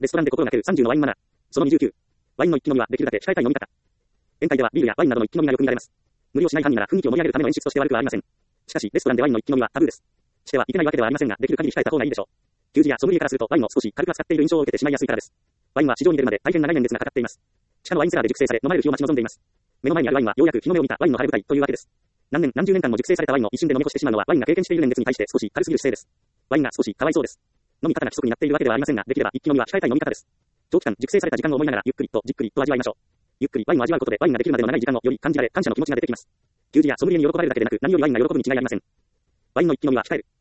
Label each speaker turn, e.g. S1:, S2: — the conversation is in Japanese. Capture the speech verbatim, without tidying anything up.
S1: レストランで心がけるさんじゅうのワインマナー。そのにじゅうきゅう。ワインの一気飲みはできるだけ控えたい飲み方。宴会ではビールやワインなどの一気飲みがよく見られます。無理をしない範囲なら雰囲気を盛り上げるための演出として悪くはありません。しかし、レストランでワインの一気飲みはタブーです。してはいけないわけではありませんが、できる限り控えた方がいいでしょう。給仕やソムリエからするとワインを少し軽く扱っている印象を受けてしまいやすいからです。ワインは市場に出るまで大変長い年月がかかっています。地下のワインセラーで熟成され、飲まれる日を待ち望んでいます。目の前にあるワインはようやく日の目を見たワインの晴れ舞台というわけです。何年何十年間も熟成されたワインを一瞬で飲み干してしまうのはワインが経験している年月に対して少し軽すぎる姿勢です。ワインが少しかわいそうです。飲み方が規則になっているわけではありませんが、できれば一気飲みは控えたい飲み方です。長期間熟成された時間を思いながらゆっくりとじっくりと味わいましょう。ゆっくりワインを味わうことでワインができるまでの長い時間をより感じられ感謝の気持ちが出てきます。給仕やソムリエに喜ばれるだけでなく何よりワインが喜ぶに違いありません。ワインの一気飲みは控える。